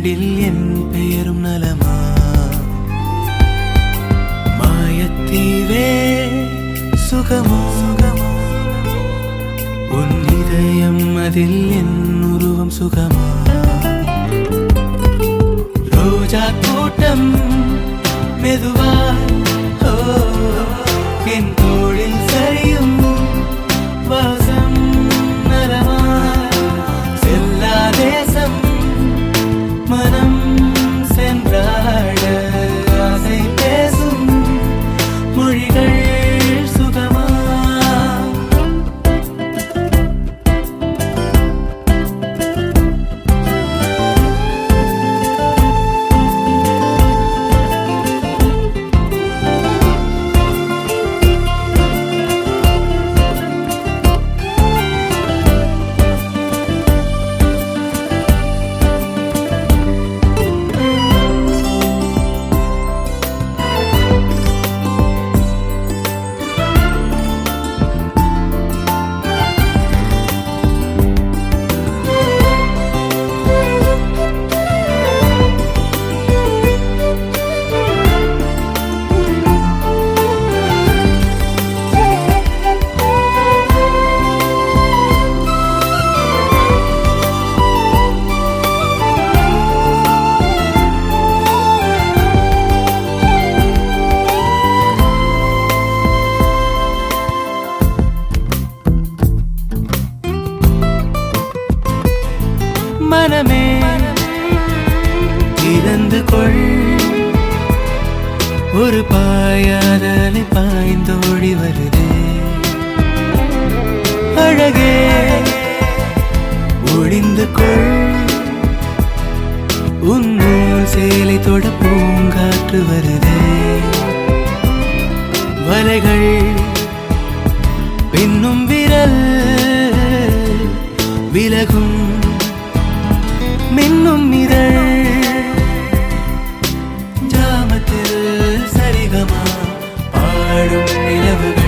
இரண்டில் என் பெயரும் நலமா? மாயத்தீவே சுகமோ? உன் இதயம் அதில் என் உருவம் சுகமா? ரோஜா கூட்டம் மெதுவா என் தோளில் சரியும் வாசம் நலமா? செல்லா தேசம் மனம் சென்றாட ஆசை பேசும் மொழிகள் சுகமா? மனமே திறந்து கொள், ஒரு பாயாதலை பாய்ந்தோடி வருதே. அழகே ஒளிந்து கொள், உன்னோல் சேலை தொட பூங்காற்று வருதே. வலைகள் பின்னும் விரல் விலகும் மின்னும் இதழ் ஜாமத்தில் சரிகமா பாடும் நிலவுகள்.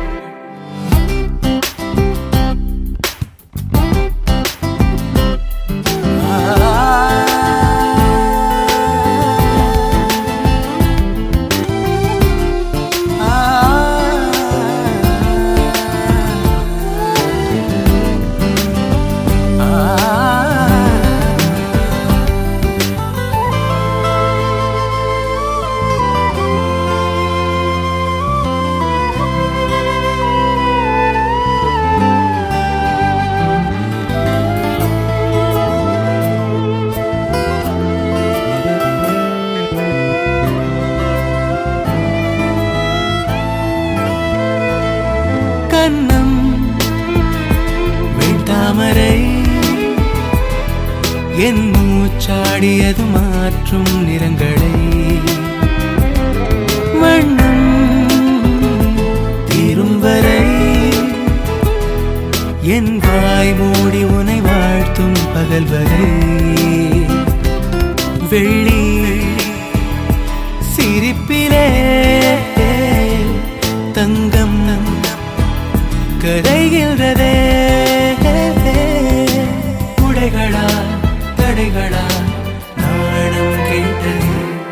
கண்ணம் வெண்தாமரை என் மூச்சாடியது மாற்றும் நிறங்களை. வண்ணம் தீரும் வரை என் வாய் மூடி உனை வாழ்த்தும் பகல் வரை. வெள்ளி சிரிப்பிலே தங்கம் கரைகின்றதே. உடைகளா தடைகளா நாணம் கேட்டதே.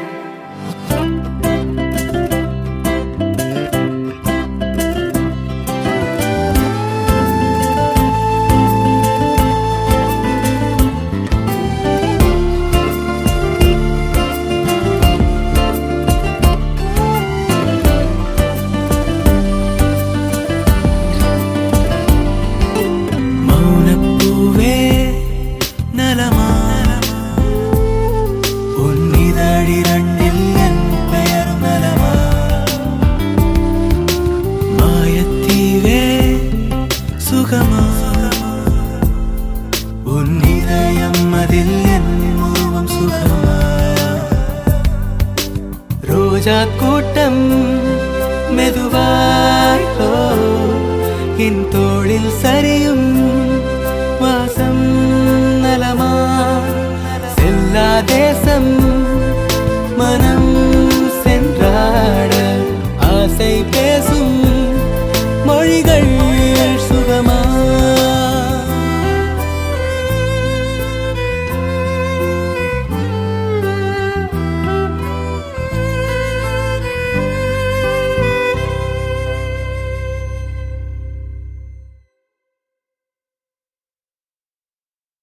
உன் இதயம் அதில் என் உருவம் சுகமா? ரோஜா கூட்டம் மெதுவாய் என் தோளில் சரியும் வாசம் நலமா? செல்லா தேசம் மனம் சென்றாட ஆசை பேசும் மொழிகள்